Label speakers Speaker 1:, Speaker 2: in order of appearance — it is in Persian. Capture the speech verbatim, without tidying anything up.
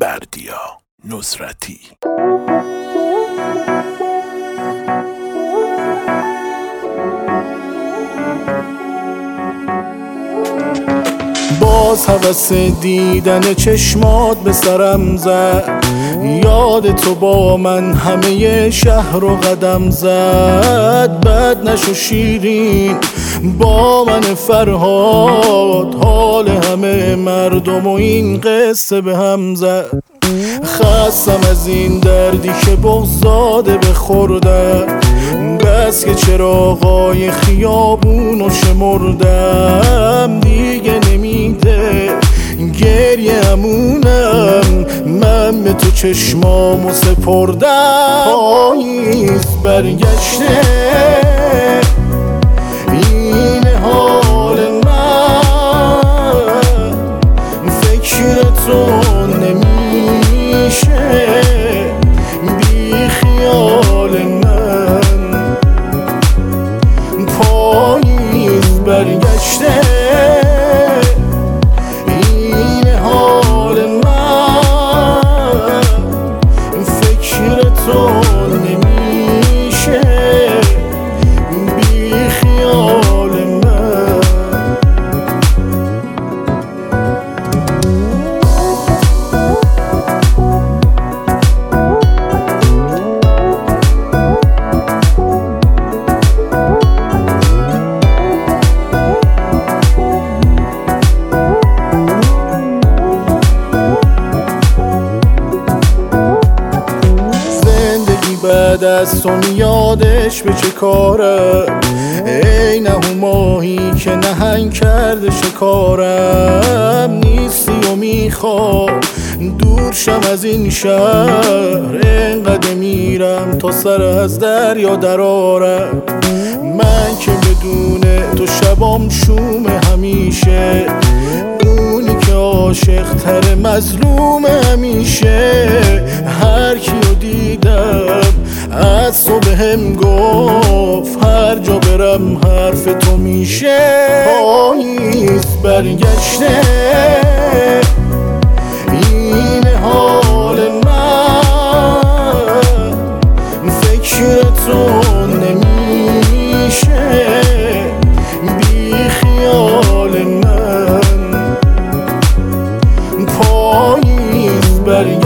Speaker 1: بردیا نصرتی.
Speaker 2: باز هوس دیدن چشمات به سرم زد، یاد تو با من همه شهر رو قدم زد. بد نشو شیرین با من فرهاد، حال همه مردم و این قصه به هم زد. خستم از این دردی که بغضاده بخوردم، بس که چراغای خیابونو شمردم. دیگه نمیده گریه همونم، من به تو چشمامو سپردم. پاییز برگشته این حال من، فکر تو نمیشه بی خیال من. پاییز برگشته این حال من، فکر تو نمیشه بی خیال من. بعد از تو میادش به چه کاره، ای نه ماهی که نهنگ کرده شکارم. نیستی و میخوام دور شم از این شهر، اینقدر میرم تا سر از دریا درارم. من که بدون تو شبام شوم همیشه، اونی که عاشق تر مظلوم همیشه. هر کیو دیدم از تو بهم گفت، هر جا برم حرف تو میشه. پاییز برگشته این حال من، فکر تو نمیشه بی خیال من. پاییز برگشته